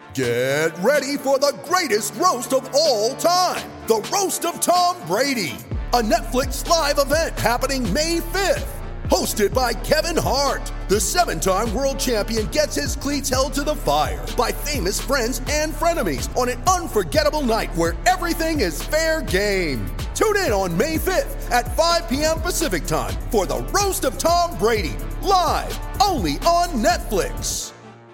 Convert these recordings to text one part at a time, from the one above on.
Get ready for the greatest roast of all time, the Roast of Tom Brady, a Netflix live event happening May 5th. Hosted by Kevin Hart, the 7-time world champion gets his cleats held to the fire by famous friends and frenemies on an unforgettable night where everything is fair game. Tune in on May 5th at 5 p.m. Pacific time for the Roast of Tom Brady, live only on Netflix.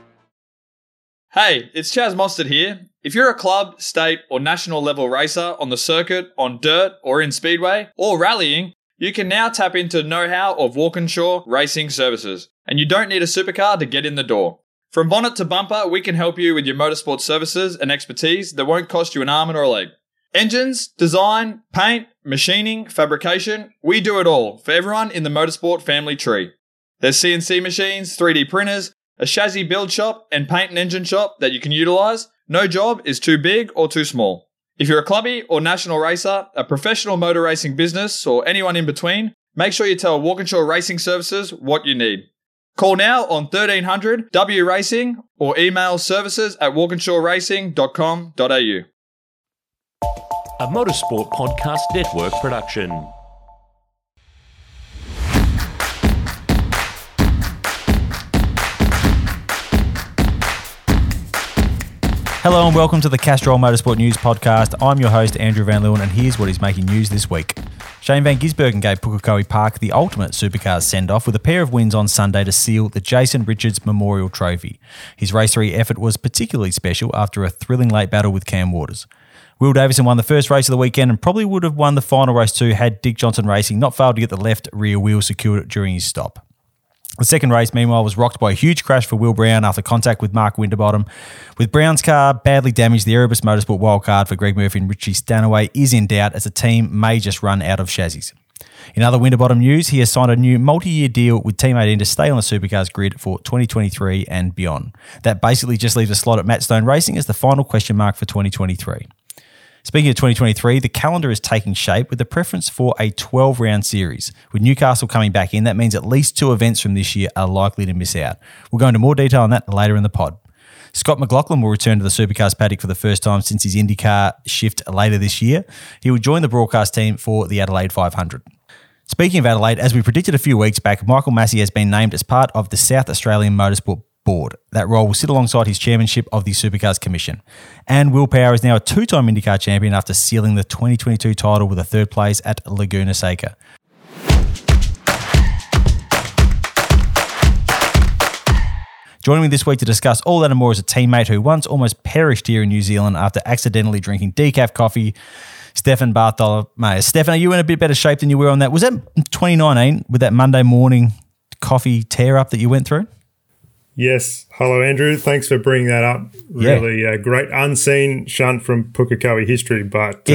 Hey, it's Chaz Mostert here. If you're a club, state, or national level racer on the circuit, on dirt, or in speedway, or rallying, you can now tap into the know-how of Walkinshaw Racing Services, and you don't need a supercar to get in the door. From bonnet to bumper, we can help you with your motorsport services and expertise that won't cost you an arm or a leg. Engines, design, paint, machining, fabrication, we do it all for everyone in the motorsport family tree. There's CNC machines, 3D printers, a chassis build shop, and paint and engine shop that you can utilise. No job is too big or too small. If you're a clubby or national racer, a professional motor racing business, or anyone in between, make sure you tell Walkinshaw Racing Services what you need. Call now on 1300 W Racing or email services@walkinshawracing.com.au. A Motorsport Podcast Network production. Hello and welcome to the Castrol Motorsport News Podcast. I'm your host, Andrew Van Leeuwen, and here's what is making news this week. Shane Van Gisbergen gave Pukekohe Park the ultimate supercars send-off with a pair of wins on Sunday to seal the Jason Richards Memorial Trophy. His Race 3 effort was particularly special after a thrilling late battle with Cam Waters. Will Davison won the first race of the weekend and probably would have won the final race too had Dick Johnson Racing not failed to get the left rear wheel secured during his stop. The second race, meanwhile, was rocked by a huge crash for Will Brown after contact with Mark Winterbottom. With Brown's car badly damaged, the Erebus Motorsport wildcard for Greg Murphy and Richie Stanaway is in doubt as the team may just run out of chassis. In other Winterbottom news, he has signed a new multi-year deal with Team 18 to stay on the Supercars grid for 2023 and beyond. That basically just leaves a slot at Matt Stone Racing as the final question mark for 2023. Speaking of 2023, the calendar is taking shape with a preference for a 12-round series. With Newcastle coming back in, that means at least 2 events from this year are likely to miss out. We'll go into more detail on that later in the pod. Scott McLaughlin will return to the Supercars paddock for the first time since his IndyCar shift later this year. He will join the broadcast team for the Adelaide 500. Speaking of Adelaide, as we predicted a few weeks back, Michael Massey has been named as part of the South Australian Motorsport Board. That role will sit alongside his chairmanship of the Supercars Commission. And Will Power is now a 2-time IndyCar champion after sealing the 2022 title with a third place at Laguna Seca. Joining me this week to discuss all that and more is a teammate who once almost perished here in New Zealand after accidentally drinking decaf coffee, Stefan Bartholomew. Stefan, are you in a bit better shape than you were on that? Was that 2019 with that Monday morning coffee tear-up that you went through? Yes. Hello, Andrew. Thanks for bringing that up. Really great unseen shunt from Pukekohe history. But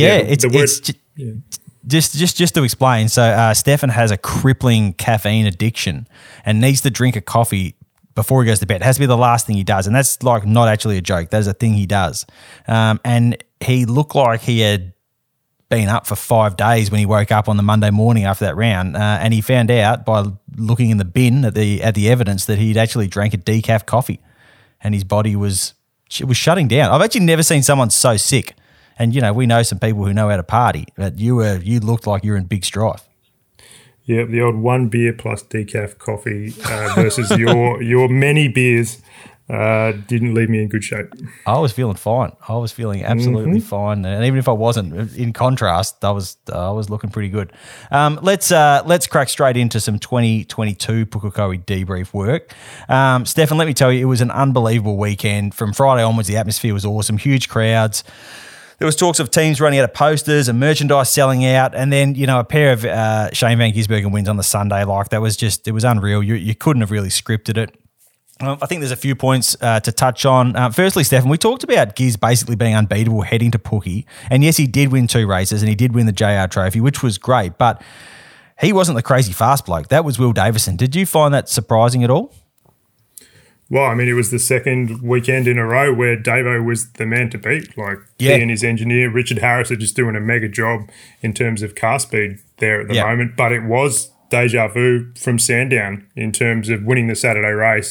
just to explain. So Stefan has a crippling caffeine addiction and needs to drink a coffee before he goes to bed. It has to be the last thing he does. And that's like not actually a joke. That is a thing he does. And he looked like he had been up for 5 days when he woke up on the Monday morning after that round, and he found out by looking in the bin at the evidence that he'd actually drank a decaf coffee, and his body was shutting down. I've actually never seen someone so sick, and we know some people who know how to party, but you looked like you were in big strife. Yeah, the old 1 beer plus decaf coffee versus your many beers. Didn't leave me in good shape. I was feeling fine. I was feeling absolutely fine, and even if I wasn't, in contrast, I was looking pretty good. Let's crack straight into some 2022 Pukekohe debrief work. Stefan, let me tell you, it was an unbelievable weekend. From Friday onwards, the atmosphere was awesome. Huge crowds. There was talks of teams running out of posters and merchandise selling out, and then a pair of Shane Van Gisbergen wins on the Sunday. It was unreal. You couldn't have really scripted it. I think there's a few points to touch on. Firstly, Stefan, we talked about Giz basically being unbeatable heading to Pookie. And yes, he did win 2 races and he did win the JR Trophy, which was great. But he wasn't the crazy fast bloke. That was Will Davison. Did you find that surprising at all? Well, I mean, it was the second weekend in a row where Davo was the man to beat. He and his engineer, Richard Harris, are just doing a mega job in terms of car speed there at the moment. But it was deja vu from Sandown in terms of winning the Saturday race,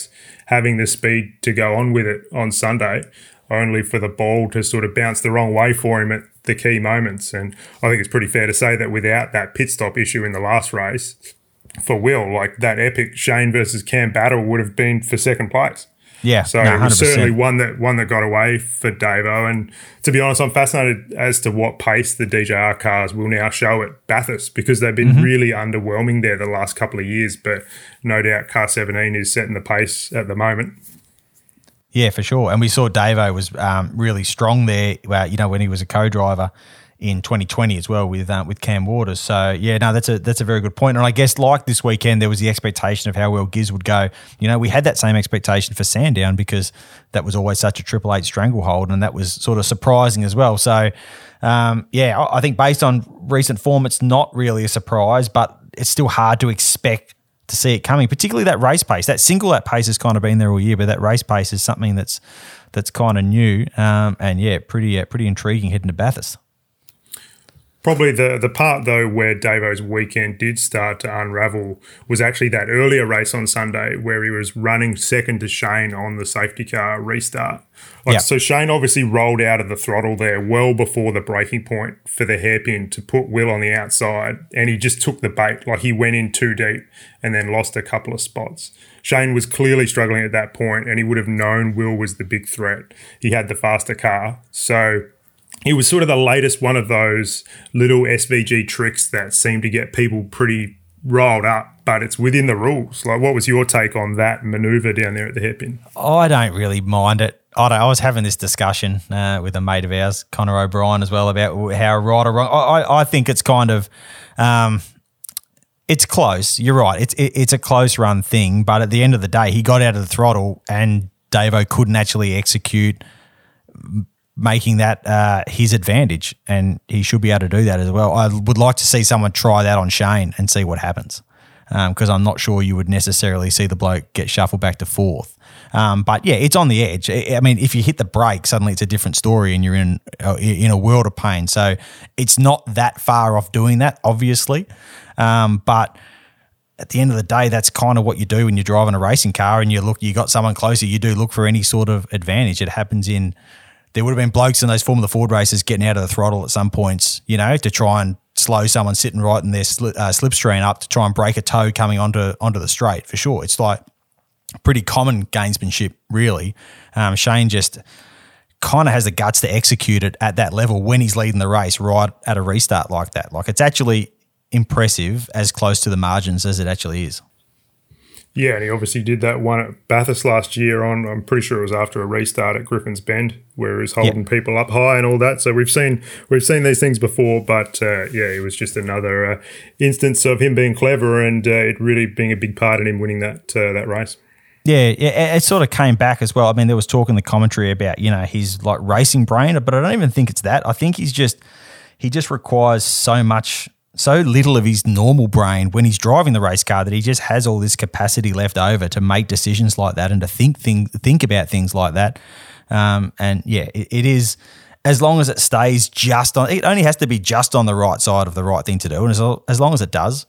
having the speed to go on with it on Sunday, only for the ball to sort of bounce the wrong way for him at the key moments. And I think it's pretty fair to say that without that pit stop issue in the last race for Will, like that epic Shane versus Cam battle would have been for second place. Yeah, so it was certainly one that got away for Davo. And to be honest, I'm fascinated as to what pace the DJR cars will now show at Bathurst, because they've been really underwhelming there the last couple of years. But no doubt Car 17 is setting the pace at the moment. Yeah, for sure. And we saw Davo was really strong there, when he was a co-driver in 2020 as well with Cam Waters. So, yeah, no, that's a very good point. And I guess like this weekend, there was the expectation of how well Giz would go. We had that same expectation for Sandown, because that was always such a Triple Eight stranglehold, and that was sort of surprising as well. So, I think based on recent form, it's not really a surprise, but it's still hard to expect to see it coming, particularly that race pace. That single lap pace has kind of been there all year, but that race pace is something that's kind of new, pretty intriguing heading to Bathurst. Probably the part, though, where Davo's weekend did start to unravel was actually that earlier race on Sunday where he was running second to Shane on the safety car restart. So Shane obviously rolled out of the throttle there well before the breaking point for the hairpin to put Will on the outside, and he just took the bait. Like, he went in too deep and then lost a couple of spots. Shane was clearly struggling at that point, and he would have known Will was the big threat. He had the faster car. So it was sort of the latest one of those little SVG tricks that seem to get people pretty riled up, but it's within the rules. Like, what was your take on that manoeuvre down there at the hairpin? I don't really mind it. I was having this discussion with a mate of ours, Connor O'Brien, as well, about how right or wrong. I think it's kind of it's close. You're right. It's a close run thing, but at the end of the day, he got out of the throttle and Davo couldn't actually execute, making that his advantage, and he should be able to do that as well. I would like to see someone try that on Shane and see what happens, because I'm not sure you would necessarily see the bloke get shuffled back to fourth. But yeah, it's on the edge. I mean, if you hit the brake, suddenly it's a different story and you're in a world of pain. So it's not that far off doing that, obviously. But at the end of the day, that's kind of what you do when you're driving a racing car and you got someone closer. You do look for any sort of advantage. It happens there would have been blokes in those Formula Ford races getting out of the throttle at some points, to try and slow someone sitting right in their slipstream up to try and break a toe coming onto the straight, for sure. It's like pretty common gamesmanship, really. Shane just kind of has the guts to execute it at that level when he's leading the race right at a restart like that. Like, it's actually impressive as close to the margins as it actually is. Yeah, and he obviously did that one at Bathurst last year I'm pretty sure it was after a restart at Griffin's Bend, where he was holding people up high and all that. So we've seen these things before, but it was just another instance of him being clever and it really being a big part in him winning that race. Yeah, it sort of came back as well. I mean, there was talk in the commentary about, his like racing brain, but I don't even think it's that. I think he just requires so little of his normal brain when he's driving the race car that he just has all this capacity left over to make decisions like that and to think about things like that. It is, as long as it stays it only has to be just on the right side of the right thing to do. And as long as it does,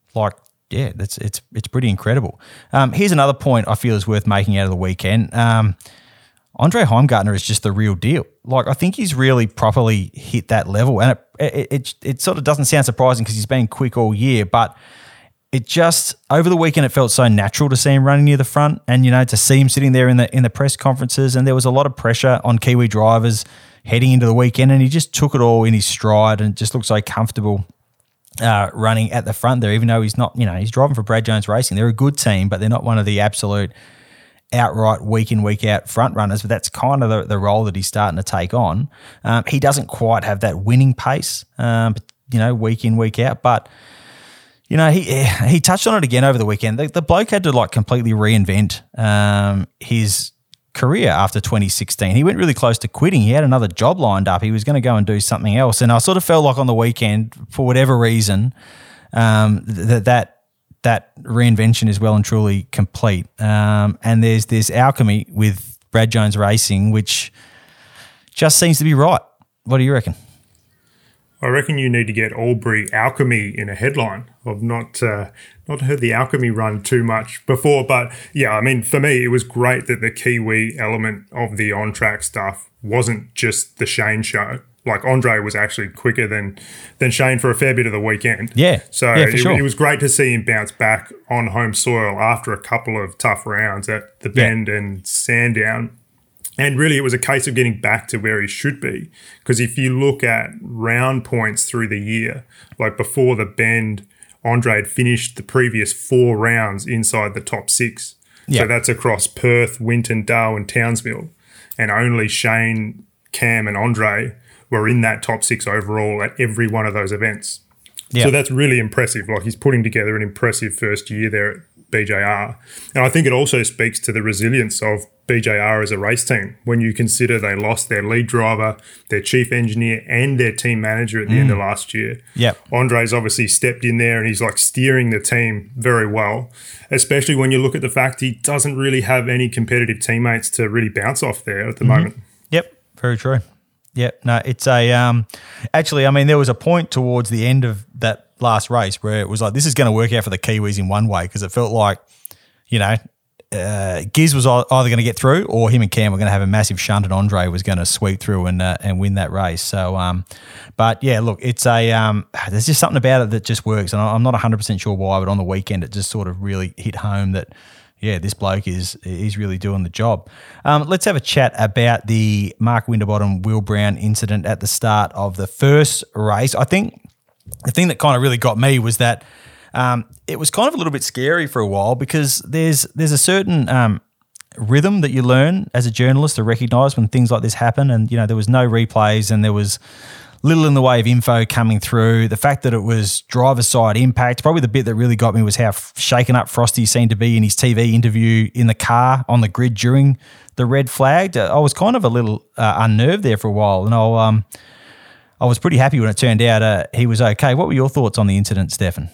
it's pretty incredible. Here's another point I feel is worth making out of the weekend. Andre Heimgartner is just the real deal. Like, I think he's really properly hit that level, and it sort of doesn't sound surprising because he's been quick all year, but it just, over the weekend, it felt so natural to see him running near the front and, to see him sitting there in the press conferences, and there was a lot of pressure on Kiwi drivers heading into the weekend, and he just took it all in his stride and just looked so comfortable running at the front there, even though he's not, he's driving for Brad Jones Racing. They're a good team, but they're not one of the absolute outright week in, week out front runners, but that's kind of the role that he's starting to take on. He doesn't quite have that winning pace, week in, week out, but he touched on it again over the weekend. The bloke had to completely reinvent his career after 2016. He went really close to quitting. He had another job lined up. He was going to go and do something else, and I sort of felt like on the weekend, for whatever reason, that reinvention is well and truly complete. And there's this alchemy with Brad Jones Racing, which just seems to be right. What do you reckon? I reckon you need to get Albury Alchemy in a headline. I've not heard the Alchemy run too much before, but yeah, I mean, for me, it was great that the Kiwi element of the on-track stuff wasn't just the Shane show. Like, Andre was actually quicker than Shane for a fair bit of the weekend. Yeah. So yeah, for sure. it was great to see him bounce back on home soil after a couple of tough rounds at the Bend and Sandown. And really, it was a case of getting back to where he should be. Because if you look at round points through the year, like before the Bend, Andre had finished the previous 4 rounds inside the top 6. Yeah. So that's across Perth, Winton, Darwin, and Townsville. And only Shane, Cam, and Andre were in that top 6 overall at every one of those events. Yeah. So that's really impressive. Like, he's putting together an impressive first year there at BJR. And I think it also speaks to the resilience of BJR as a race team when you consider they lost their lead driver, their chief engineer, and their team manager at the end of last year. Yep. Andre's obviously stepped in there and he's like steering the team very well, especially when you look at the fact he doesn't really have any competitive teammates to really bounce off there at the moment. Yep, very true. Yeah, no, it's a actually, I mean, there was a point towards the end of that last race where it was like, this is going to work out for the Kiwis in one way, because it felt like, you know, Giz was either going to get through or him and Cam were going to have a massive shunt and Andre was going to sweep through and win that race. So, but yeah, look, it's there's just something about it that just works, and I'm not 100% sure why, but on the weekend it just sort of really hit home that, yeah, this bloke is really doing the job. Let's have a chat about the Mark Winterbottom, Will Brown incident at the start of the first race. I think the thing that kind of really got me was that it was kind of a little bit scary for a while, because there's a certain rhythm that you learn as a journalist to recognise when things like this happen. And, you know, there was no replays and there was little in the way of info coming through. The fact that it was driver's side impact, probably the bit that really got me was how shaken up Frosty seemed to be in his TV interview in the car on the grid during the red flag. I was kind of a little unnerved there for a while, and I was pretty happy when it turned out he was okay. What were your thoughts on the incident, Stefan?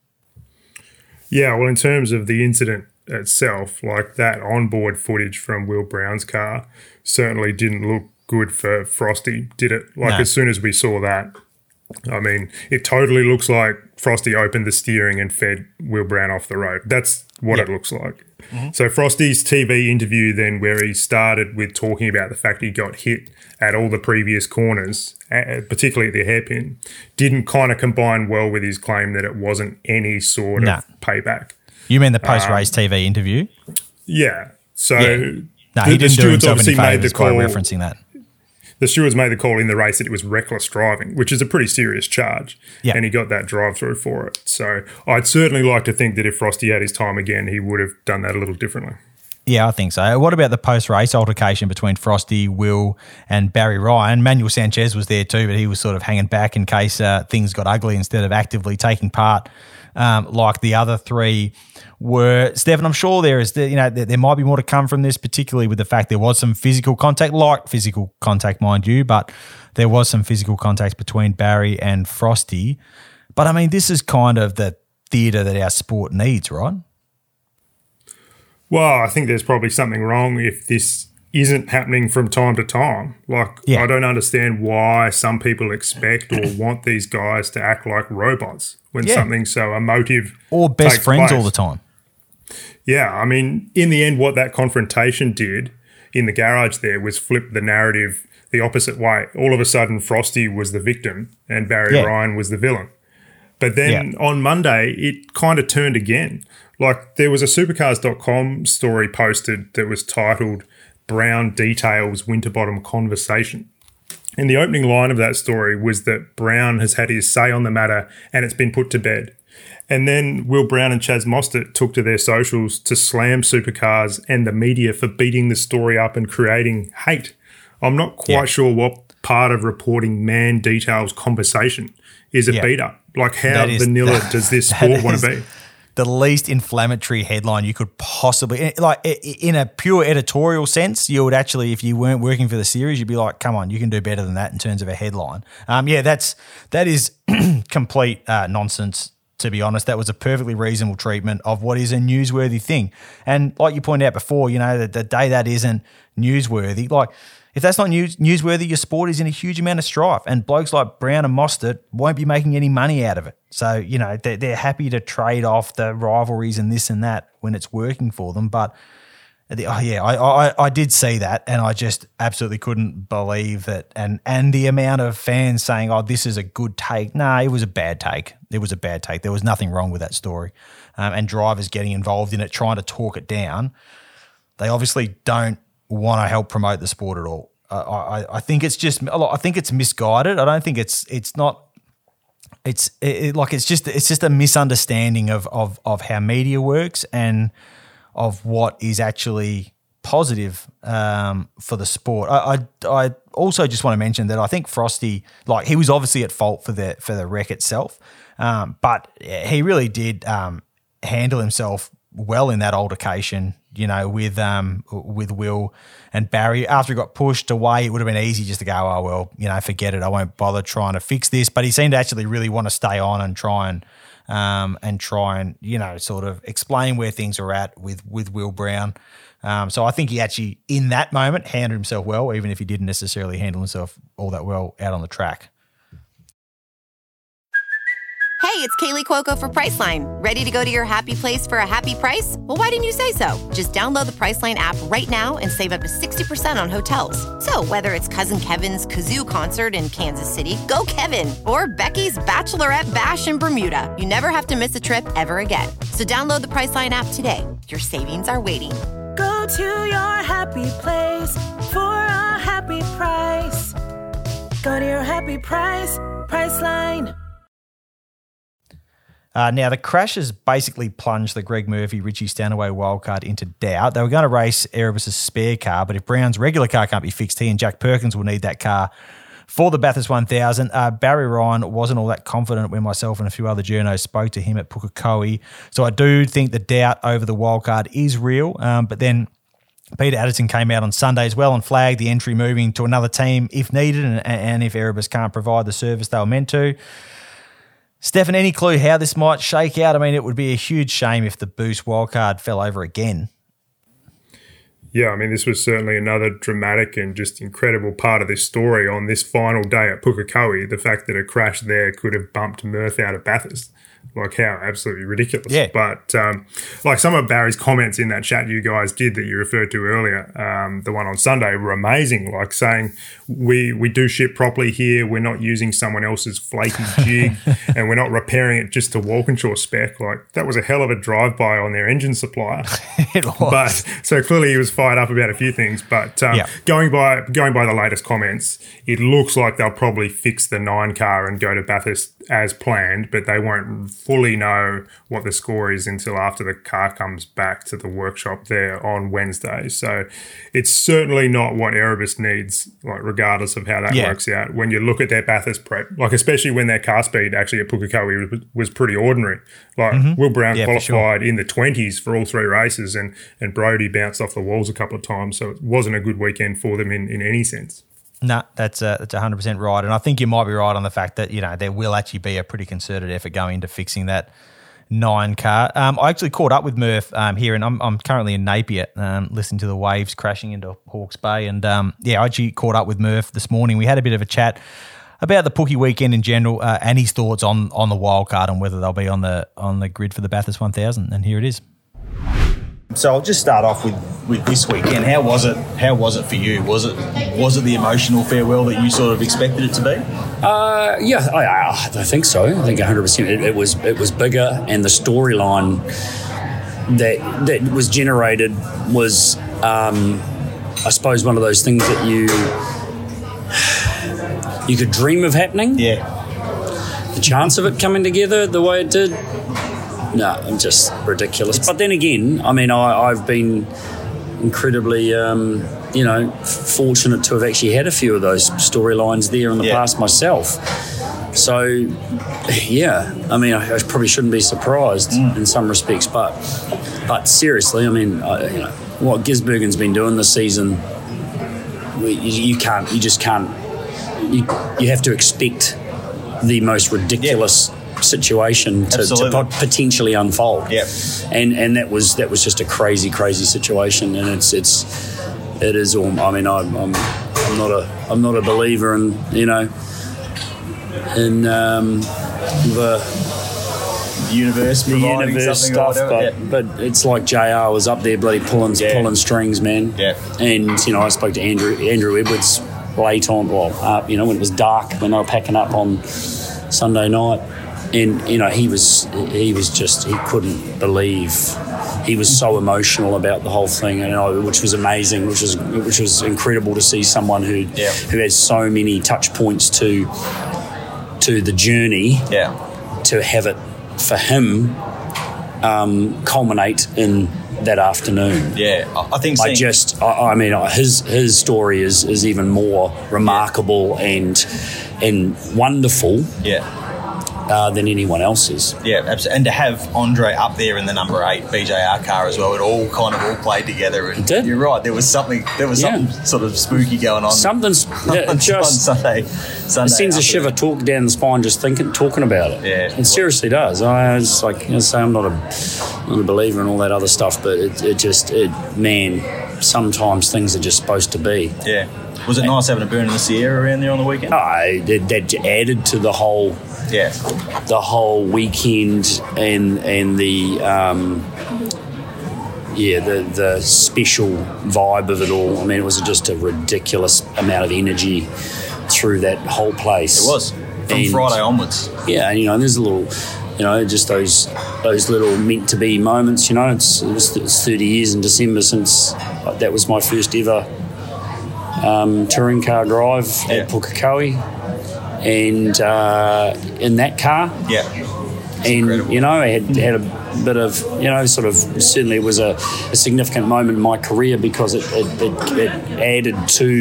Yeah, well, in terms of the incident itself, like that onboard footage from Will Brown's car certainly didn't look good for Frosty, did it? Like, as soon as we saw that, I mean, it totally looks like Frosty opened the steering and fed Will Brown off the road. That's what it looks like. Mm-hmm. So Frosty's TV interview then, where he started with talking about the fact he got hit at all the previous corners, particularly at the hairpin, didn't kind of combine well with his claim that it wasn't any sort of payback. You mean the post-race TV interview? Yeah. So no, he didn't do himself any favours by referencing that. The stewards made the call in the race that it was reckless driving, which is a pretty serious charge, and he got that drive-through for it. So I'd certainly like to think that if Frosty had his time again, he would have done that a little differently. Yeah, I think so. What about the post-race altercation between Frosty, Will and Barry Ryan? Manuel Sanchez was there too, but he was sort of hanging back in case things got ugly instead of actively taking part like the other three were. Stephen, I'm sure there might be more to come from this, particularly with the fact there was some physical contact, light physical contact, mind you, but there was some physical contact between Barry and Frosty. But, I mean, this is kind of the theatre that our sport needs, right? Well, I think there's probably something wrong if this isn't happening from time to time. Like, I don't understand why some people expect or want these guys to act like robots when something so emotive or best takes friends place. all the time. Yeah, I mean, in the end, what that confrontation did in the garage there was flip the narrative the opposite way. All of a sudden, Frosty was the victim and Barry Ryan was the villain. But then on Monday, it kind of turned again. Like, there was a supercars.com story posted that was titled Brown Details Winterbottom Conversation. And the opening line of that story was that Brown has had his say on the matter and it's been put to bed. And then Will Brown and Chaz Mostert took to their socials to slam Supercars and the media for beating the story up and creating hate. I'm not quite sure what part of reporting Man Details conversation is a beat up. Like, how vanilla does this sport want to be? The least inflammatory headline you could possibly, like, in a pure editorial sense, you would actually, if you weren't working for the series, you'd be like, come on, you can do better than that in terms of a headline. That is complete nonsense to be honest. That was a perfectly reasonable treatment of what is a newsworthy thing. And like you pointed out before, the day that isn't newsworthy, like if that's not newsworthy, your sport is in a huge amount of strife, and blokes like Brown and Mostert won't be making any money out of it. So, they're happy to trade off the rivalries and this and that when it's working for them. But I did see that, and I just absolutely couldn't believe that. And the amount of fans saying, "Oh, this is a good take." Nah, it was a bad take. It was a bad take. There was nothing wrong with that story. And drivers getting involved in it, trying to talk it down. They obviously don't want to help promote the sport at all. I think it's just. I think it's misguided. I don't think it's not. It's just a misunderstanding of how media works and of what is actually positive for the sport. I also just want to mention that I think Frosty, like, he was obviously at fault for the wreck itself, but he really did handle himself well in that altercation, with Will and Barry. After he got pushed away, it would have been easy just to go, oh, well, forget it. I won't bother trying to fix this. But he seemed to actually really want to stay on and try and sort of explain where things are at with Will Brown. So I think he actually, in that moment, handled himself well, even if he didn't necessarily handle himself all that well out on the track. Hey, it's Kaylee Cuoco for Priceline. Ready to go to your happy place for a happy price? Well, why didn't you say so? Just download the Priceline app right now and save up to 60% on hotels. So whether it's Cousin Kevin's Kazoo Concert in Kansas City, go Kevin, or Becky's Bachelorette Bash in Bermuda, you never have to miss a trip ever again. So download the Priceline app today. Your savings are waiting. Go to your happy place for a happy price. Go to your happy price, Priceline. Now, the crashes basically plunged the Greg Murphy, Richie Stanaway wildcard into doubt. They were going to race Erebus' spare car, but if Brown's regular car can't be fixed, he and Jack Perkins will need that car for the Bathurst 1000. Barry Ryan wasn't all that confident when myself and a few other journos spoke to him at Pukekohe. So I do think the doubt over the wildcard is real, but then Peter Addison came out on Sunday as well and flagged the entry moving to another team if needed and if Erebus can't provide the service they were meant to. Stefan, any clue how this might shake out? I mean, it would be a huge shame if the Boost wildcard fell over again. Yeah, I mean, this was certainly another dramatic and just incredible part of this story on this final day at Pukekohe. The fact that a crash there could have bumped Murph out of Bathurst. Like, how absolutely ridiculous. Yeah. But like some of Barry's comments in that chat you guys did that you referred to earlier, the one on Sunday, were amazing. Like saying, we do ship properly here. We're not using someone else's flaky jig and we're not repairing it just to Walkinshaw spec. Like, that was a hell of a drive-by on their engine supplier. It was. But so clearly he was fired up about a few things. But going by the latest comments, it looks like they'll probably fix the 9 car and go to Bathurst as planned, but they won't fully know what the score is until after the car comes back to the workshop there on Wednesday. So it's certainly not what Erebus needs, like, regardless of how that works out. When you look at their Bathurst prep, like especially when their car speed actually at Pukekohe was pretty ordinary. Like Will Brown qualified in the 20s for all 3 races and Brodie bounced off the walls a couple of times. So it wasn't a good weekend for them in any sense. No, that's 100% right. And I think you might be right on the fact that, there will actually be a pretty concerted effort going into fixing that 9 car. I actually caught up with Murph here, and I'm currently in Napier listening to the waves crashing into Hawke's Bay. And, I actually caught up with Murph this morning. We had a bit of a chat about the Pookie weekend in general and his thoughts on the wild card and whether they'll be on the grid for the Bathurst 1000. And here it is. So I'll just start off with this weekend. How was it? How was it for you? Was it the emotional farewell that you sort of expected it to be? I think so. I think 100%. It was bigger, and the storyline that was generated was, I suppose, one of those things that you could dream of happening. Yeah. The chance of it coming together the way it did. No, just ridiculous. But then again, I mean, I've been incredibly, fortunate to have actually had a few of those storylines there in the past myself. So, I mean, I probably shouldn't be surprised in some respects. But seriously, I mean, what Gisbergen's been doing this season, you just can't. You have to expect the most ridiculous situation to potentially unfold. Yep. And that was just a crazy situation, and it is all. I mean, I'm not a believer in the universe stuff, but it's like JR was up there bloody pulling strings, man. Yeah. And I spoke to Andrew Edwards late on, when it was dark when they were packing up on Sunday night, and he couldn't believe. He was so emotional about the whole thing, which was amazing, which was incredible to see someone who has so many touch points to the journey. Yeah. To have it for him culminate in that afternoon. Yeah, I think. His story is even more remarkable and wonderful. Yeah. Than anyone else's. Yeah, absolutely. And to have Andre up there in the number 8 BJR car as well, it all played together. And it did. You're right. There was something sort of spooky going on. Something's on Sunday. It sends a shiver down the spine just talking about it. Yeah, it seriously does. I'm not a believer in all that other stuff, but man, sometimes things are just supposed to be. Yeah. Was it nice having a burn in the Sierra around there on the weekend? That added to the whole. Yeah, the whole weekend and the the special vibe of it all. I mean, it was just a ridiculous amount of energy through that whole place. It was from Friday onwards. Yeah, and there's a little, just those little meant to be moments. It's 30 years in December since that was my first ever touring car drive at Pukekohe. And in that car, it's and incredible. I had a bit of certainly it was a significant moment in my career because it added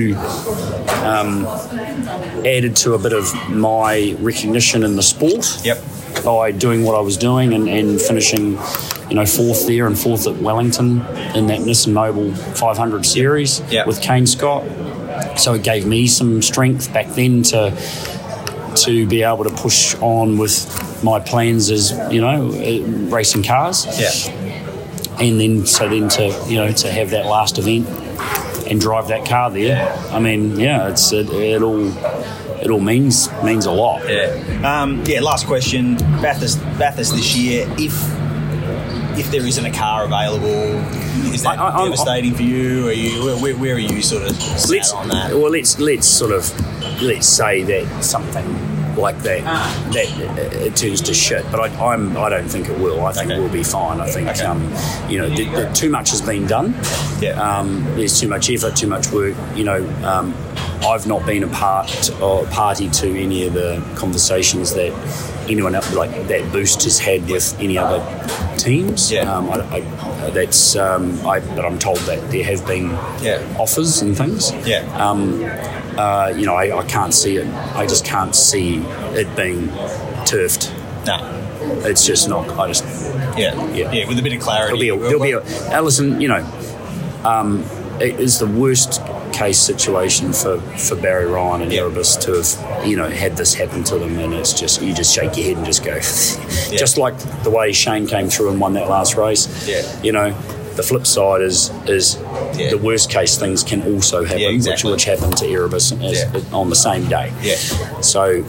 to a bit of my recognition in the sport. Yep. By doing what I was doing and finishing, fourth there and fourth at Wellington in that Nissan Noble 500 series with Kane Scott. So it gave me some strength back then to be able to push on with my plans as racing cars. Yeah. And then to have that last event and drive that car there. Yeah. I mean, it all means a lot. Yeah. Last question. Bathurst this year. If there isn't a car available, is that devastating for you? Are you where are you sort of sat on that? Well, let's say that something like that it turns to shit, but I don't think it will. I think we'll be fine. I think too much has been done. Yeah. There's too much effort, too much work. I've not been a party to any of the conversations that anyone else that Boost has had with any other teams. Yeah. But I'm told that there have been offers and things. Yeah. I can't see it. I just can't see it being turfed. No. It's just not. with a bit of clarity. Alison, it is the worst case situation for Barry Ryan and Erebus to have had this happen to them, and it's just you just shake your head and just go just like the way Shane came through and won that last race. The flip side is the worst case things can also happen, which happened to Erebus on the same day. So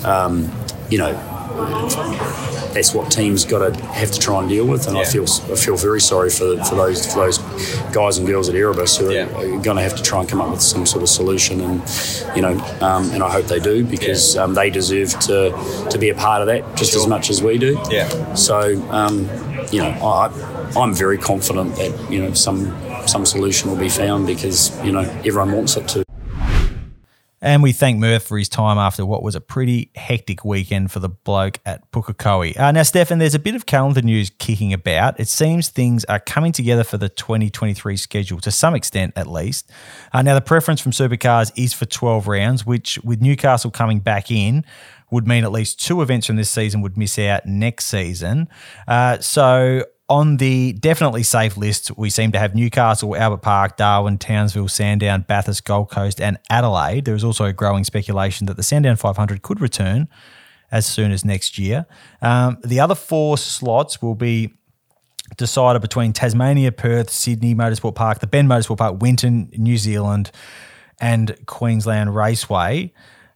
that's what teams got to have to try and deal with, and I feel very sorry for those guys and girls at Erebus who are going to have to try and come up with some sort of solution, and and I hope they do, because they deserve to be a part of that just as much as we do. So I'm very confident that some solution will be found, because everyone wants it to. And we thank Murph for his time after what was a pretty hectic weekend for the bloke at Pukekohe. Now, Stefan, there's a bit of calendar news kicking about. It seems things are coming together for the 2023 schedule, to some extent at least. Now, the preference from Supercars is for 12 rounds, which, with Newcastle coming back in, would mean at least 2 events from this season would miss out next season. So on the definitely safe list, we seem to have Newcastle, Albert Park, Darwin, Townsville, Sandown, Bathurst, Gold Coast and Adelaide. There is also growing speculation that the Sandown 500 could return as soon as next year. The other 4 slots will be decided between Tasmania, Perth, Sydney Motorsport Park, the Bend Motorsport Park, Winton, New Zealand, and Queensland Raceway.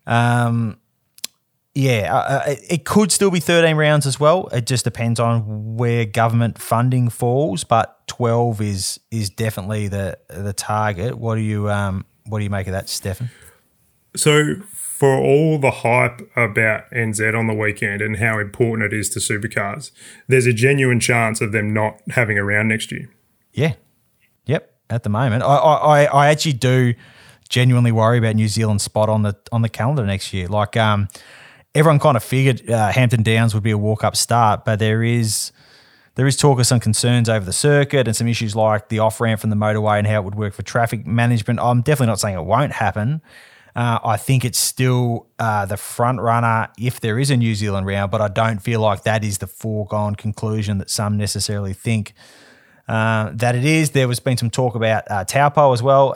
It could still be 13 rounds as well. It just depends on where government funding falls, but 12 is definitely the target. What do you make of that, Stefan? So for all the hype about NZ on the weekend and how important it is to supercars, there's a genuine chance of them not having a round next year. Yeah. Yep. At the moment, I actually do genuinely worry about New Zealand's spot on the calendar next year. Like everyone kind of figured Hampton Downs would be a walk-up start, but there is talk of some concerns over the circuit and some issues like the off-ramp from the motorway and how it would work for traffic management. I'm definitely not saying it won't happen. I think it's still the front runner if there is a New Zealand round, but I don't feel like that is the foregone conclusion that some necessarily think that it is. There was been some talk about Taupo as well.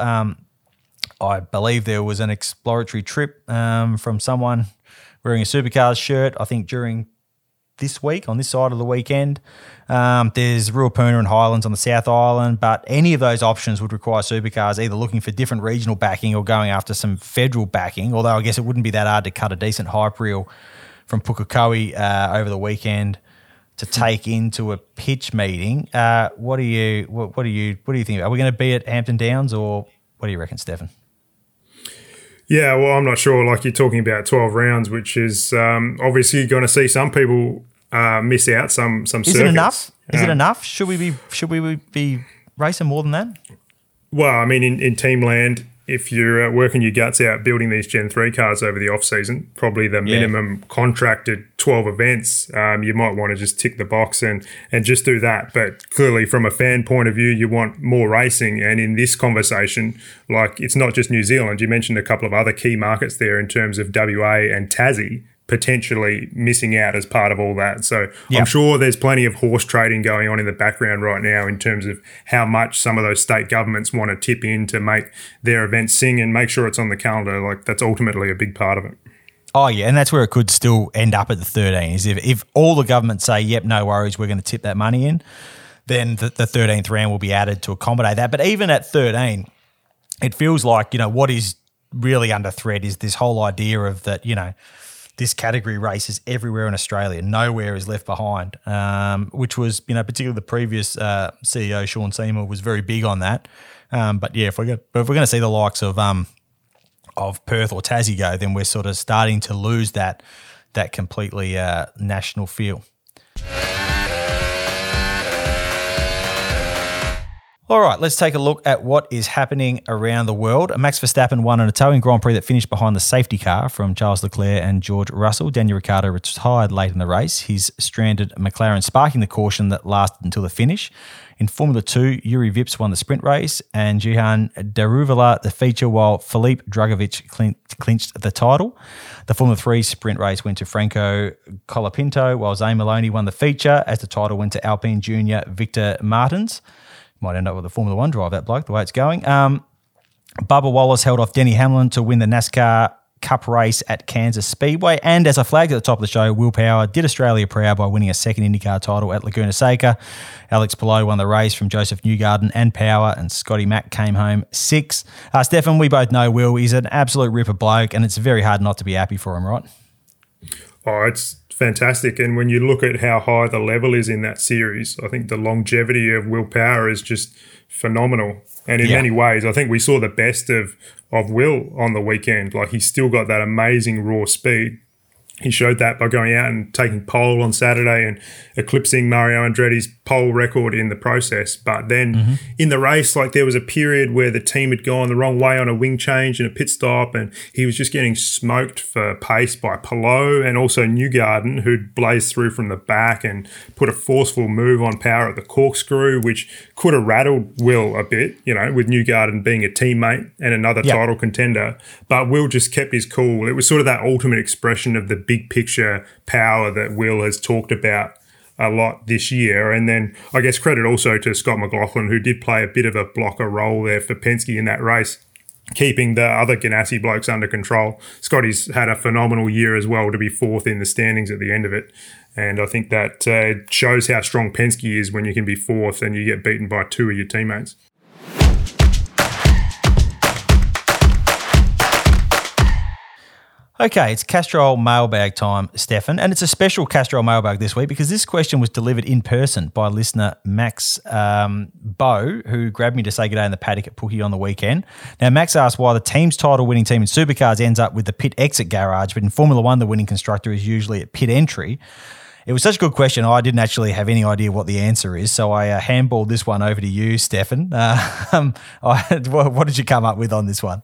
I believe there was an exploratory trip from someone wearing a Supercars shirt, I think during this week, on this side of the weekend. There's Ruapuna and Highlands on the South Island, but any of those options would require Supercars either looking for different regional backing or going after some federal backing, although I guess it wouldn't be that hard to cut a decent hype reel from Pukekohe over the weekend to take into a pitch meeting. What do you think? Are we going to be at Hampton Downs, or what do you reckon, Stefan? Yeah, well, I'm not sure. Like, you're talking about 12 rounds, which is obviously going to see some people miss out some circuits. Is it enough? Is it enough? Should we be racing more than that? Well, I mean, in team land, if you're working your guts out building these Gen 3 cars over the off-season, probably the minimum contracted 12 events, you might want to just tick the box and just do that. But clearly, from a fan point of view, you want more racing. And in this conversation, like, it's not just New Zealand. You mentioned a couple of other key markets there in terms of WA and Tassie potentially missing out as part of all that. So I'm sure there's plenty of horse trading going on in the background right now in terms of how much some of those state governments want to tip in to make their events sing and make sure it's on the calendar. Like, that's ultimately a big part of it. Oh, yeah, and that's where it could still end up at the 13, is if all the governments say, yep, no worries, we're going to tip that money in, then the 13th round will be added to accommodate that. But even at 13, it feels like, what is really under threat is this whole idea of that, this category races everywhere in Australia. Nowhere is left behind, which was, particularly the previous CEO, Sean Seymour, was very big on that. But yeah, if we're going to see the likes of Perth or Tassie go, then we're sort of starting to lose that completely national feel. All right, let's take a look at what is happening around the world. Max Verstappen won in a towing Grand Prix that finished behind the safety car from Charles Leclerc and George Russell. Daniel Ricciardo retired late in the race, his stranded McLaren sparking the caution that lasted until the finish. In Formula 2, Yuri Vips won the sprint race and Jihan Daruvala the feature, while Filipe Drugovich clinched the title. The Formula 3 sprint race went to Franco Colapinto, while Zane Maloney won the feature as the title went to Alpine junior Victor Martins. Might end up with a Formula 1 drive, that bloke, the way it's going. Bubba Wallace held off Denny Hamlin to win the NASCAR Cup race at Kansas Speedway. And as I flagged at the top of the show, Will Power did Australia proud by winning a second IndyCar title at Laguna Seca. Alex Palou won the race from Joseph Newgarden and Power, and Scotty Mack came home 6th. Stefan, we both know Will is an absolute ripper bloke, and it's very hard not to be happy for him, right? Oh, it's fantastic. And when you look at how high the level is in that series, I think the longevity of Will Power is just phenomenal. And in many ways, I think we saw the best of Will on the weekend. Like, he's still got that amazing raw speed. He showed that by going out and taking pole on Saturday and eclipsing Mario Andretti's pole record in the process. But then in the race, like, there was a period where the team had gone the wrong way on a wing change and a pit stop, and he was just getting smoked for pace by Palou and also Newgarden, who'd blazed through from the back and put a forceful move on Power at the corkscrew, which could have rattled Will a bit, with Newgarden being a teammate and another title contender. But Will just kept his cool. It was sort of that ultimate expression of the big picture power that Will has talked about a lot this year. And then I guess credit also to Scott McLaughlin, who did play a bit of a blocker role there for Penske in that race. keeping the other Ganassi blokes under control. Scotty's had a phenomenal year as well to be fourth in the standings at the end of it. And I think that shows how strong Penske is when you can be fourth and you get beaten by two of your teammates. Okay, it's Castrol mailbag time, Stefan, and it's a special Castrol mailbag this week because this question was delivered in person by listener Max Bow, who grabbed me to say good day in the paddock at Pookie on the weekend. Now, Max asked why the team's title-winning team in supercars ends up with the pit exit garage, but in Formula One, the winning constructor is usually at pit entry. It was such a good question, I didn't actually have any idea what the answer is, so I handballed this one over to you, Stefan. What did you come up with on this one?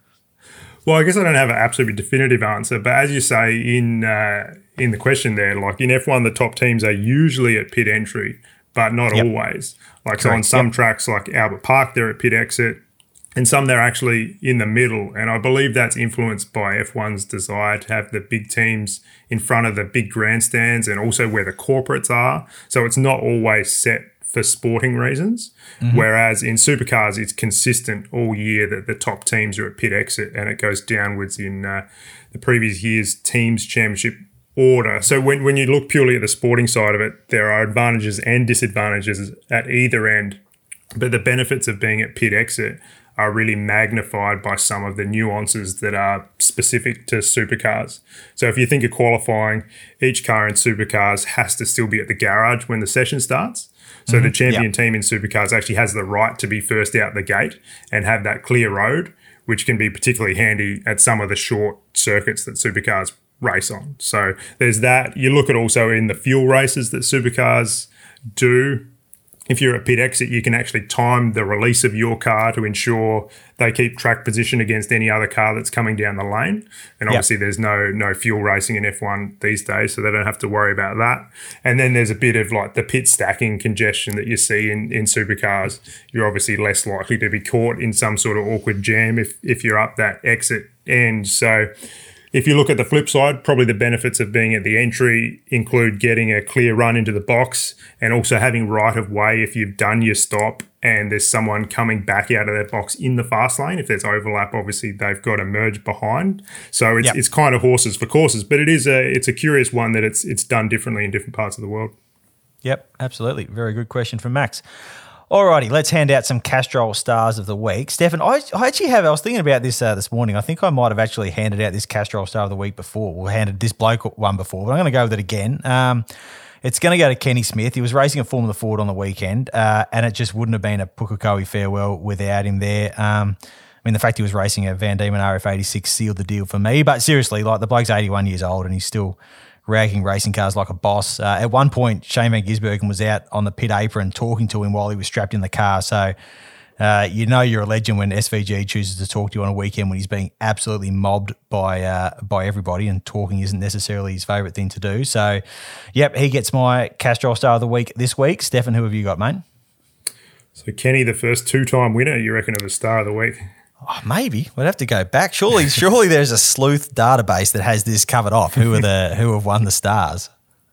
Well, I guess I don't have an absolutely definitive answer, but as you say in the question there, like in F1, the top teams are usually at pit entry, but not always. Like so on some tracks like Albert Park, they're at pit exit, and some they're actually in the middle. And I believe that's influenced by F1's desire to have the big teams in front of the big grandstands and also where the corporates are. So it's not always set for sporting reasons, whereas in supercars, it's consistent all year that the top teams are at pit exit and it goes downwards in the previous year's teams championship order. So when you look purely at the sporting side of it, there are advantages and disadvantages at either end, but the benefits of being at pit exit are really magnified by some of the nuances that are specific to supercars. So if you think of qualifying, each car in supercars has to still be at the garage when the session starts. So the champion team in supercars actually has the right to be first out the gate and have that clear road, which can be particularly handy at some of the short circuits that supercars race on. So there's that. You look at also in the fuel races that supercars do. If you're at pit exit, you can actually time the release of your car to ensure they keep track position against any other car that's coming down the lane. And obviously there's no fuel racing in F1 these days, so they don't have to worry about that. And then there's a bit of like the pit stacking congestion that you see in supercars. You're obviously less likely to be caught in some sort of awkward jam if you're up that exit end. So if you look at the flip side, probably the benefits of being at the entry include getting a clear run into the box and also having right of way if you've done your stop and there's someone coming back out of that box in the fast lane. If there's overlap, obviously they've got to merge behind. So it's kind of horses for courses, but it's a curious one that it's done differently in different parts of the world. Yep, absolutely. Very good question from Max. Alrighty, let's hand out some Castrol Stars of the Week. Stefan, I was thinking about this this morning. I think I might have actually handed out this Castrol Star of the Week before, or handed this bloke one before, but I'm going to go with it again. It's going to go to Kenny Smith. He was racing a Formula Ford on the weekend, and it just wouldn't have been a Pukekohe farewell without him there. I mean, the fact he was racing a Van Diemen RF86 sealed the deal for me, but seriously, like the bloke's 81 years old and he's still ragging racing cars like a boss. At one point, Shane Van Gisbergen was out on the pit apron talking to him while he was strapped in the car. So you know you're a legend when SVG chooses to talk to you on a weekend when he's being absolutely mobbed by everybody, and talking isn't necessarily his favourite thing to do. So, yep, he gets my Castrol Star of the Week this week. Stefan, who have you got, mate? So Kenny, the first two-time winner, you reckon, of the Star of the Week? Oh, maybe we'd have to go back. Surely there's a sleuth database that has this covered off. Who have won the stars?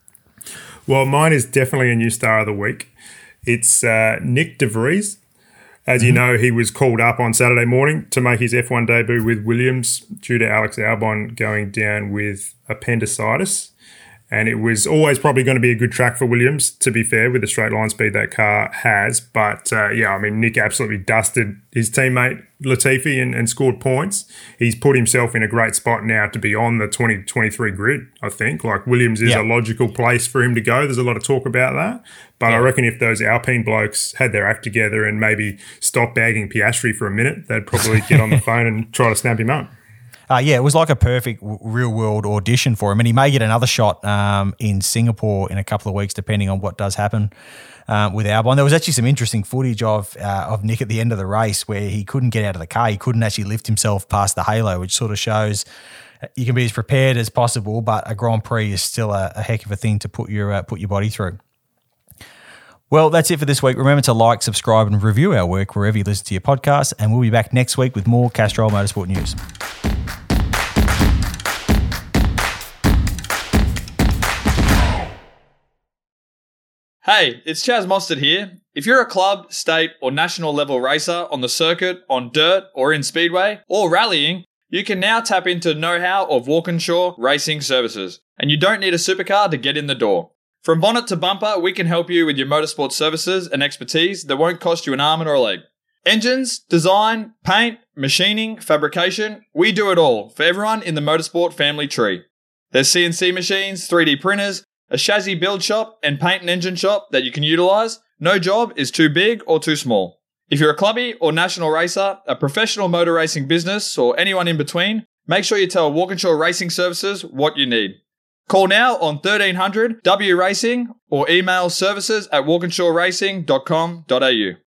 Well, mine is definitely a new Star of the Week. It's Nick De Vries. As you know, he was called up on Saturday morning to make his F1 debut with Williams due to Alex Albon going down with appendicitis. And it was always probably going to be a good track for Williams, to be fair, with the straight line speed that car has. But, Nick absolutely dusted his teammate Latifi and scored points. He's put himself in a great spot now to be on the 2023 grid, I think. Like, Williams is a logical place for him to go. There's a lot of talk about that. But I reckon if those Alpine blokes had their act together and maybe stopped bagging Piastri for a minute, they'd probably get on the phone and try to snap him up. It was like a perfect real-world audition for him, and he may get another shot in Singapore in a couple of weeks, depending on what does happen with Albon. There was actually some interesting footage of Nick at the end of the race where he couldn't get out of the car. He couldn't actually lift himself past the halo, which sort of shows you can be as prepared as possible, but a Grand Prix is still a heck of a thing to put your body through. Well, that's it for this week. Remember to like, subscribe, and review our work wherever you listen to your podcasts, and we'll be back next week with more Castrol Motorsport news. Hey, it's Chaz Mostert here. If you're a club, state, or national level racer on the circuit, on dirt, or in speedway, or rallying, you can now tap into the know-how of Walkinshaw Racing Services, and you don't need a supercar to get in the door. From bonnet to bumper, we can help you with your motorsport services and expertise that won't cost you an arm or a leg. Engines, design, paint, machining, fabrication, we do it all for everyone in the motorsport family tree. There's CNC machines, 3D printers, a chassis build shop, and paint and engine shop that you can utilise. No job is too big or too small. If you're a clubby or national racer, a professional motor racing business, or anyone in between, make sure you tell Walkinshaw Racing Services what you need. Call now on 1300 W Racing or email services@walkinshawracing.com.au.